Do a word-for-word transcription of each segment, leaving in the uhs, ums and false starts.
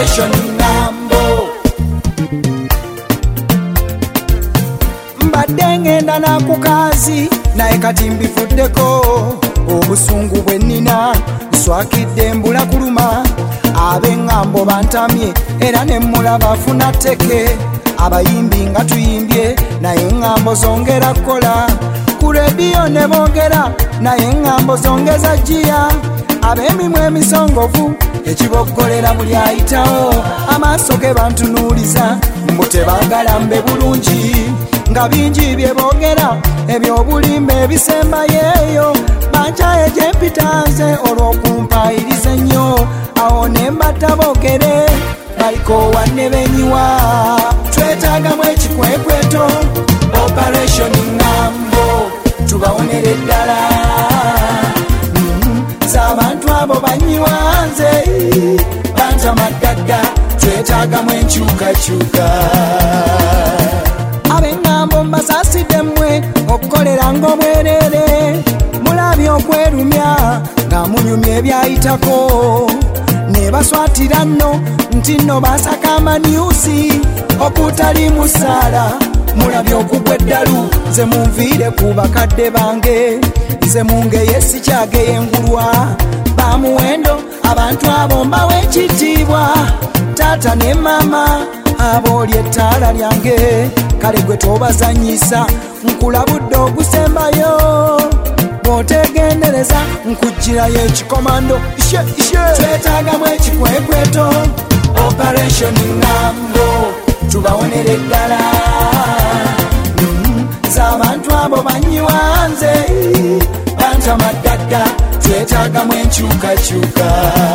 Operation Ngambo. Mbadde ngenda na ku kazi naye kati mbifuddeko obusungu bwe nnina nswakidde mbula kuluma ab'eŋŋambo bantamye era ne mulaba afuna tteke abayimbi nga tuyimbye naye eŋŋambo zongera kukola ku rediyo ne boogera naye eŋŋambo zongeza jjiya ab'emimwa emisongovu ekiboggolera buli ayitawo amaaso ge bantunuuliza mbu tebaagala mbe bulungi nga bingi bye boogera ebyobulimba ebisembayeeyo bancaye gye mpitaze olw'okumpayiriza ennyo awo ne mbatta boogere balikoowa ne benyiwa twetaagamu ekikwekweto Operation Ngambo tubawonere ddala z'abantu abo banyiwanze bantamaddadda twetaagamu enkyukakyuka ab'eŋŋambo mbasaasidde mmwe okukolera ng'obwereere mulabye okwerumya nga munyumya ebyayitako ne baswatira nno nti nno basaka amanyusi okutali musaala mulabye okugwa eddalu nze munviire ku bakadde bange nze mungeye sikyageye engulwa bamuwendo abantu abo mbawe ekitiibwa taata ne maama aboolye ettaala lyange kale gwe tobazanyisa nkulabudde ogusembayo bw'otegendereza nkugirayo ekikomando ishe ishe twetaagamu ekikwekweto Operation Ngambo tubawonere ddala z'abantu abo banyiwanze bantamaddadda twetaagamu enkyukakyuka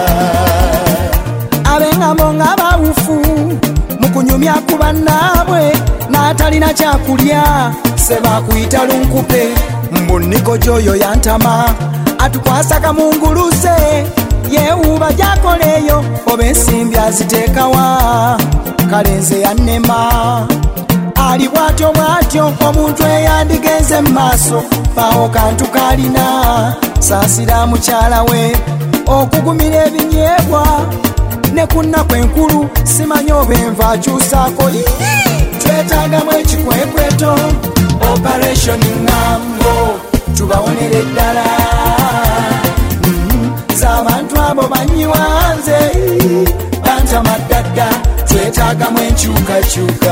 ab'eŋŋambo nga bawufu mukunyumya ku bannaabwe n'atalina kyakulya sebakuyita lunkupe mbuniko gy'oyo yantama atukwasa kamunguluse yeewuuba gyakoleeyo oba ensimbi aziteekawa kale nze yannema ali bwatyo bwatyo omuntu eyandigenze mu maaso bawo kantu kalina saasira mukyala we okugumira ebinyeebwa ne ku nnaku enkulu simanye oba enva akyusaako twetaagamu ekikwekweto Operation Ngambo tubawonere ddala z'abantu abo banyiwanze bantamaddadda twetaagamu enkyukakyuka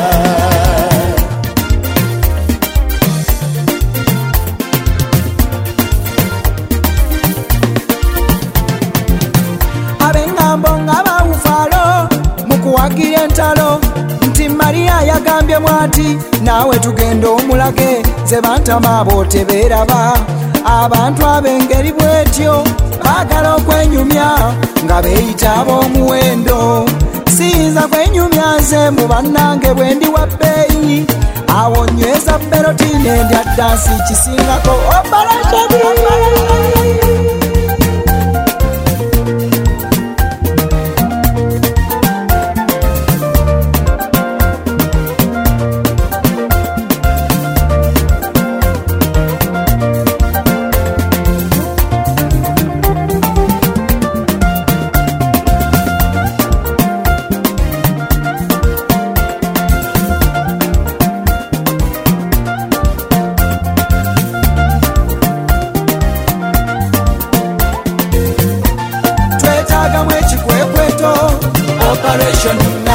ab'eŋŋambo nga bawufaalo mu kuwagira entalo nti Mariya yagambye mwati naawe tugenda omulage ze bantama abo tebeeraba abantu ab'engeri bwetyo baagala okwenyumya nga beeyita ab'omuwendo siyinza kwenyumya nze mu bannange bwe ndi wa bbeeyi awo nyweza beroti nendya dansi kisingako Operation